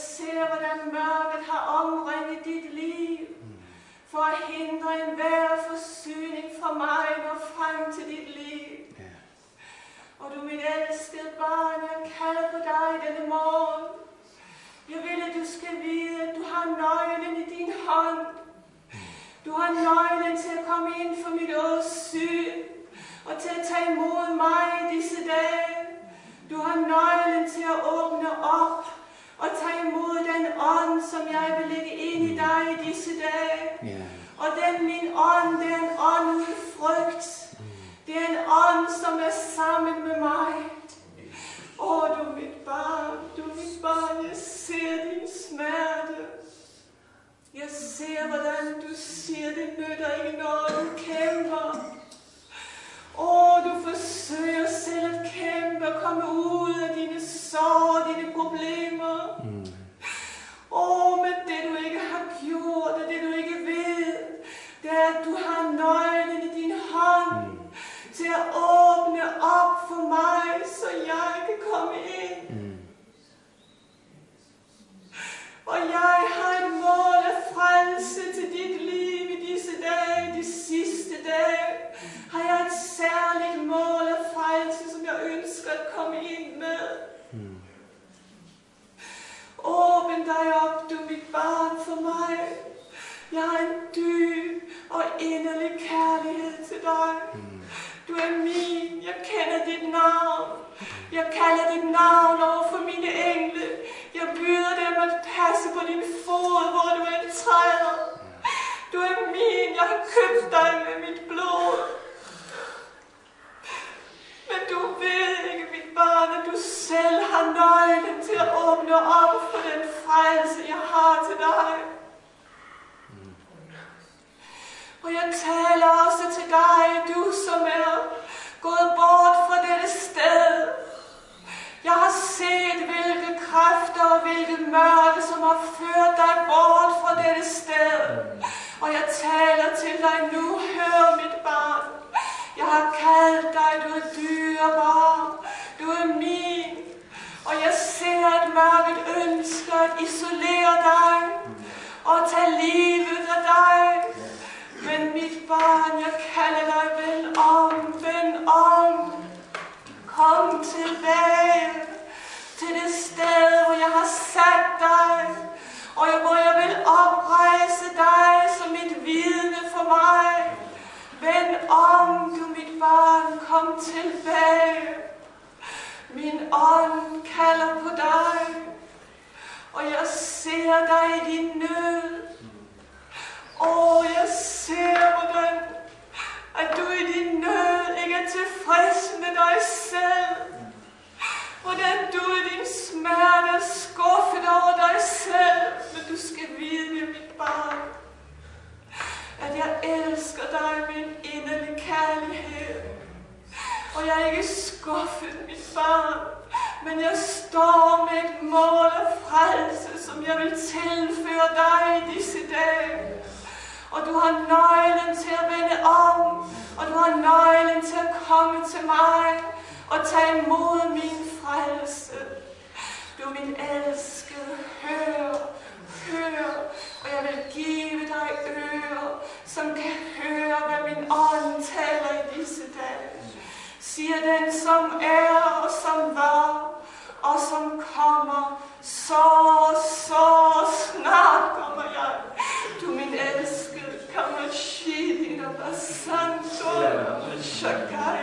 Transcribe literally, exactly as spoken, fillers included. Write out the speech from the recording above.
ser, hvordan mørket har omringet dit liv, for at hindre enhver forsyning fra mig og frem til dit liv. Og du, mit elskede barn, jeg kalder på dig denne morgen. Jeg vil, at du skal vide, at du har nøglen i din hånd. Du har nøglen til at komme ind for mit åsyn, og til at tage imod mig i disse dage. Du har nøglen til at åbne op, og tage imod den ånd, som jeg vil lægge ind i dig i disse dage. Og den min ånd, det er en ånd uden frygt. Det er en ånd, som er sammen med mig. Åh, du mit barn, du mit barn, jeg ser din smerte. Jeg ser, hvordan du siger, det nytter ikke noget, du kæmper. Åh, du forsøger selv at kæmpe og komme ud af dine sår og dine problemer. Åh, men det du ikke har gjort, og det du ikke ved, det er, at du har nøglen i din hånd til at åbne op for mig, så jeg kan komme ind. Og jeg har et mål af frelse til dit liv i disse dage, de sidste dage. Har jeg et særligt mål af frelse, som jeg ønsker at komme ind med. Åbn dig op, du mit barn, for mig. Jeg har en dyb og inderlig kærlighed til dig. Du er min, jeg kender dit navn. Jeg kalder dit navn over for mine engle. Jeg byder dem at passe på din fod, hvor du end træder. Du er min, jeg har købt dig med mit blod. Men du ved ikke, mit barn, at du selv har nøglen til at åbne op for den frelse, jeg har til dig. Og jeg taler også til dig, du som er gået bort fra dette sted. Jeg har set, hvilke kræfter og hvilke mørke, som har ført dig bort fra dette sted. Og jeg taler til dig nu, hør mit barn. Jeg har kaldt dig, du er dyrebar, du er min. Og jeg ser, at mørket ønsker at isolere dig og tage livet af dig. Men mit barn, jeg kalder dig, vend om, vend om. Kom tilbage til det sted, hvor jeg har sat dig, og hvor jeg vil oprejse dig som et vidne for mig. Vend om, du mit barn, kom tilbage. Min ånd kalder på dig, og jeg ser dig i din nød. Åh, jeg ser, hvordan at du i din nød ikke er tilfreds med dig selv. Hvordan du i din smerte er skuffet over dig selv. Men du skal vide, mit barn, at jeg elsker dig med en inderlig kærlighed. Og jeg er ikke skuffet, mit barn, men jeg står med et mål af frelse, som jeg vil tilføre dig i disse dage. Og du har nøglen til at vende om, og du har nøglen til at komme til mig og tage imod min frelse. Du, min elskede, hør, hør, og jeg vil give dig ører, som kan høre, hvad min ånd taler i disse dage. Siger den, som er og som var, og som kommer, så, så snart kommer jeg. Du, min elskede, kommer shidin og basanto og shakai.